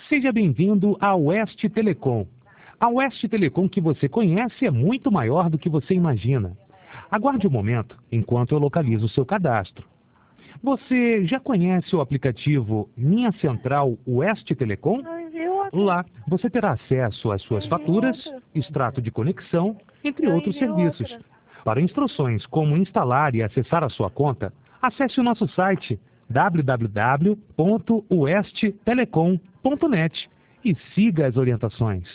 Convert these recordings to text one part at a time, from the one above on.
Seja bem-vindo à Oeste Telecom. A Oeste Telecom que você conhece é muito maior do que você imagina. Aguarde um momento enquanto eu localizo o seu cadastro. Você já conhece o aplicativo Minha Central Oeste Telecom? Lá você terá acesso às suas faturas, extrato de conexão, entre outros serviços. Para instruções como instalar e acessar a sua conta, acesse o nosso site www.oestetelecom.net e siga as orientações.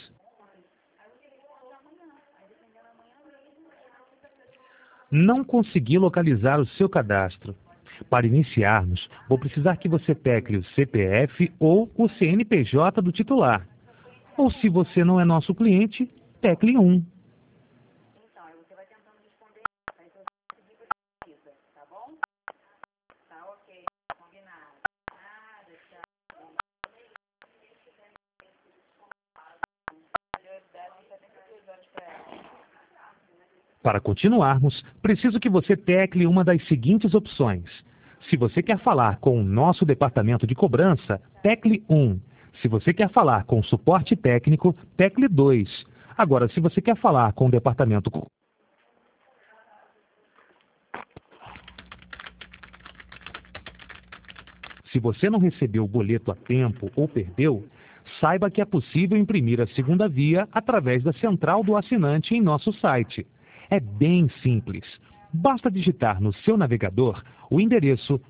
Não consegui localizar o seu cadastro. Para iniciarmos, vou precisar que você tecle o CPF ou o CNPJ do titular. Ou se você não é nosso cliente, tecle 1. Para continuarmos, preciso que você tecle uma das seguintes opções. Se você quer falar com o nosso departamento de cobrança, tecle 1. Se você quer falar com o suporte técnico, tecle 2. Agora, se você quer falar com o departamento... Se você não recebeu o boleto a tempo ou perdeu, saiba que é possível imprimir a segunda via através da central do assinante em nosso site. É bem simples. Basta digitar no seu navegador o endereço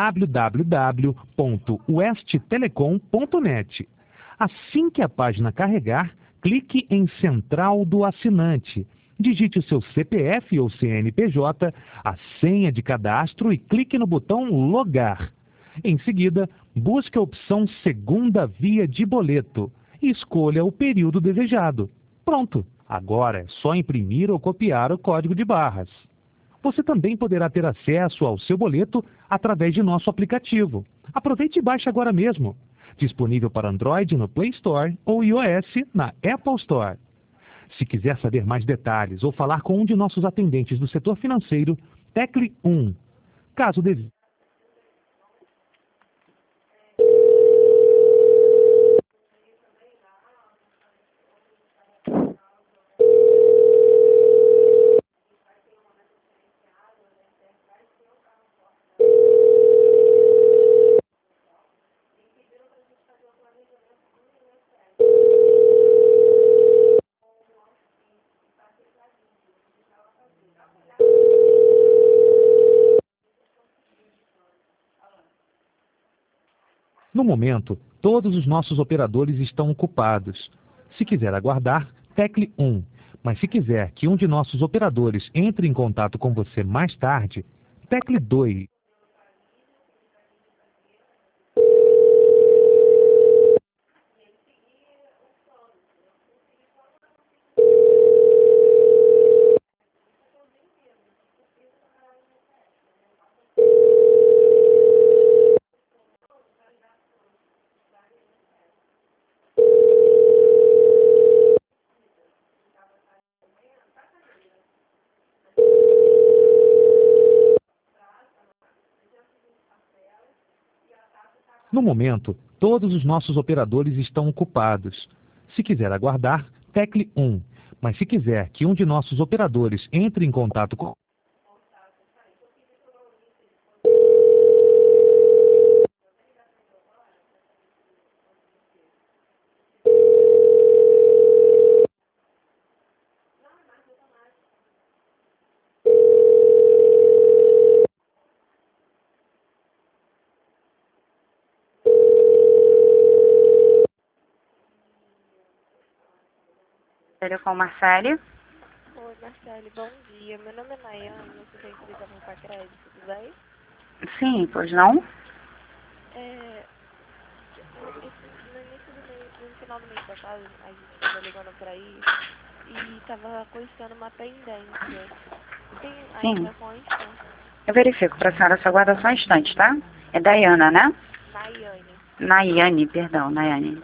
www.oestetelecom.net. Assim que a página carregar, clique em Central do Assinante. Digite o seu CPF ou CNPJ, a senha de cadastro e clique no botão Logar. Em seguida, busque a opção Segunda Via de Boleto e escolha o período desejado. Pronto! Agora é só imprimir ou copiar o código de barras. Você também poderá ter acesso ao seu boleto através de nosso aplicativo. Aproveite e baixe agora mesmo. Disponível para Android no Play Store ou iOS na Apple Store. Se quiser saber mais detalhes ou falar com um de nossos atendentes do setor financeiro, tecle 1. Caso deseje. No momento, todos os nossos operadores estão ocupados. Se quiser aguardar, tecle 1. Mas se quiser que um de nossos operadores entre em contato com você mais tarde, tecle 2. No momento, todos os nossos operadores estão ocupados. Se quiser aguardar, tecle 1. Mas se quiser que um de nossos operadores entre em contato com... Com Marcele. Oi, Marcele, bom dia. Meu nome é Nayane, eu sou da empresa Rampa Crédito, tudo bem? Sim, pois não? No início do mês, no final do mês passado, a gente estava ligando por aí e estava constando uma pendência. Tem Sim. ainda consta? Eu verifico para a senhora, só aguarda só um instante, tá? É Dayana, né? Nayane. Nayane, perdão, Nayane.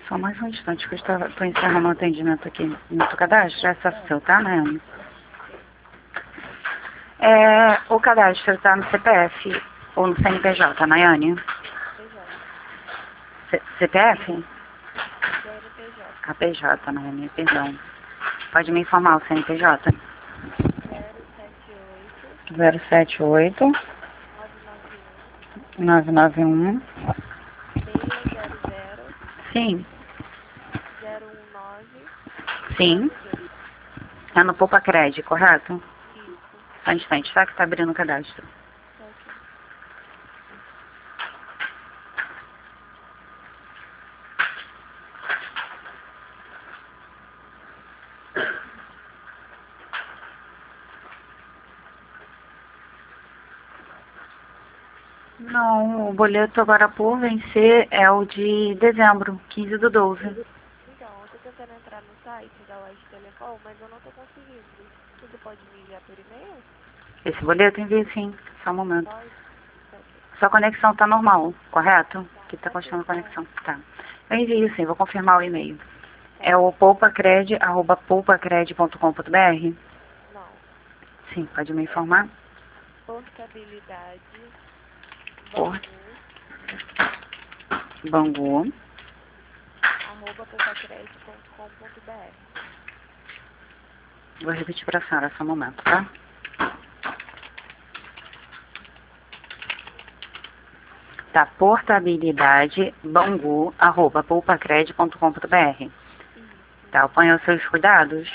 Só mais um instante que eu estou encerrando o atendimento aqui no seu cadastro. É só seu, tá, Nayane? O cadastro está no CPF ou no CNPJ, Nayane? CPF? APJ, Nayane, perdão. Pode me informar o CNPJ? 078 991 Sim. 019. Sim. É no Poupa Cred, correto? Isso. Só um instante, tá? Que tá abrindo o cadastro. Ok. Não, o boleto agora por vencer é o de dezembro, 15/12. Então, eu tô tentando entrar no site da West Telecom, mas eu não tô conseguindo. Você pode me enviar por e-mail? Esse boleto envia sim, só um momento. Pode? Ok. Sua conexão tá normal, correto? Que tá continuando a conexão. Tá. Eu envio sim, vou confirmar o e-mail. É o poupacred@poupacred.com.br? Não. Sim, pode me informar? Portabilidade. Bangu. @poupacred.com.br. Vou repetir para a senhora só um momento, tá? Tá, portabilidade bangu@poupacred.com.br. Tá, eu ponho os seus cuidados?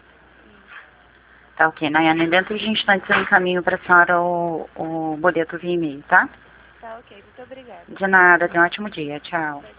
Tá, ok. Nayane, dentro de instantes eu encaminho para a senhora o boleto via e-mail, tá? Tá, ok. Muito obrigada. De nada, tenha um ótimo dia. Tchau.